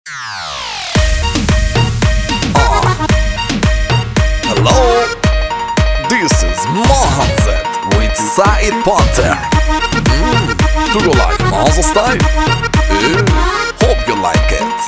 Hello, this is Mohammed with Said Panther. Do you like Maza style? Hope you like it.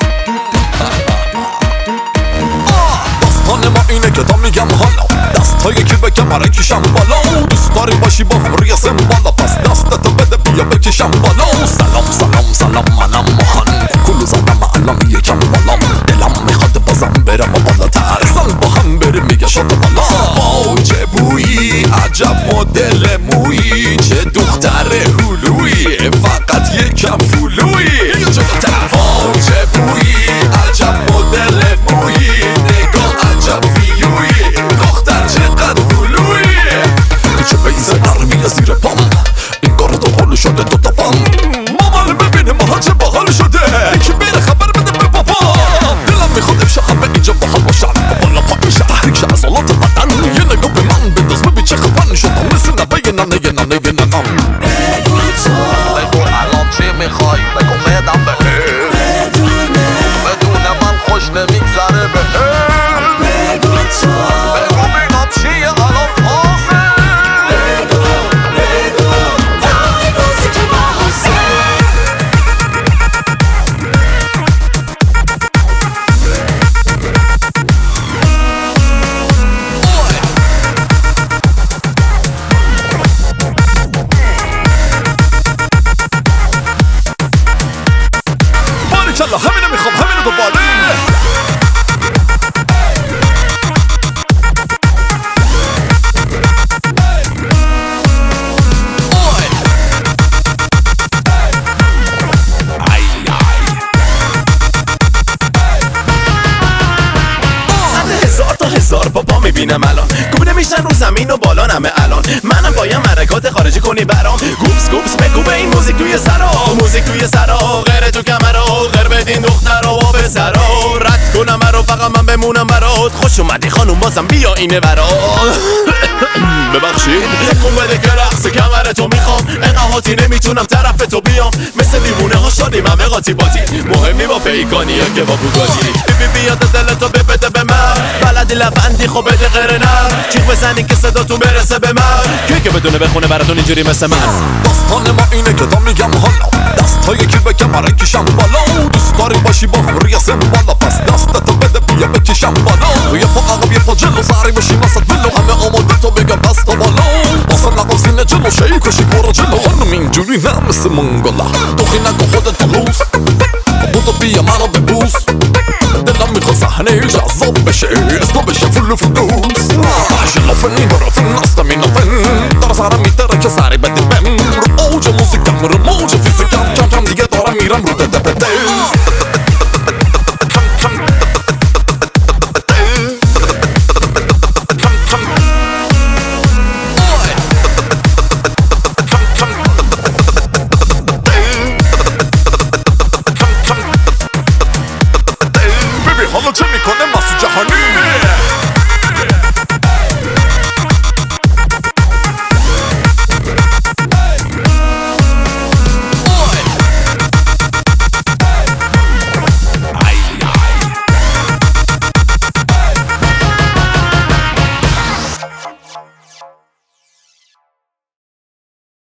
داستان ما اینه که تا میگم حالا دستای کی به کمره کشم بالا دوست داری باشی با هم ریسم بالا پس دستتو بده بیا بکشم بالا سلام سلام سلام منم ماهان کلو زدم الان یکم بالام دلم میخواد بازم برم بالاتر زن با هم بریم میگه شد بالا واو چه بویی عجب مدل مویی چه دختر هلویی فقط یکم فلویی واو چه بویی عجب مدل مویی نگاه عجب فیویی دختر چقدر هلویی چه بیزه نرمیه زیر پام این کار دوباره شده دوتا پام مامان ببینه ماها چه باحال شده یکی بره خبر بده به بابا دلم میخواد امشب همه اینجا با هم باشن بالا پا میشه تحریک شه عضلات بدن یه نگاه به من بنداز ببین چه خفن شدم مثل نبه ننه ننم بگو الان چی میخوای بگو بدم بدون من خوش نمیگذره بگو بینم چیه الان فازه باریکلا همینو میخوام همینو دوباره هزار بابا میبینم الان گونه میشن رو زمین و بالا نمه الان منم باید حرکات خارجی کنی برام گوپس گوپس بگو به این موزیک توی سرا موزیک توی سرا غیر تو کمرا غیر بدین دخترا و پسرا رد کنم رو فقط من بمونم برات خوش اومدی خانوم بازم بیا اینه برات ببخشید تکون بده که رقص کمر تو میخوام اقاهاتی نمیتونم طرف تو بیام مثل دیوونه ها شدیم همه قاطی باتی مهمی با پیکانی یا که با بوگاتی بیاد دلتو ببده به من بلدی لبندی خب بده غیر نر چیخ بزنی که صداتون برسه به من که بدونه بخونه براتون اینجوری مثل من داستان ما اینه که تا میگم حالا دستای کی به کمره کشم بالا دوست داری باشی با هم ریسم بالا پس دستتو بده بیا بکشم بالا یه پا عقب یه پا جلو سری بشیم وسط ولو همه آماده تو بگم دستا بالا اصلا نقم سینه جلو شیک کشی برو جلو خانم اینجوری نه مثل منگلا دوخی نگو خودت لوس بودو بیا منو ببوس دلم میخواد صحنه جذاب بشه اسمو بشه فلو فلوس شلافن برافن استامینافن داره سرم میتره که سری بده بم رو اوج موزیکم رو موج فیزیکم کم کم دیگه دارم میرم رو دده بده حالا چه میکنه مسعود جهانی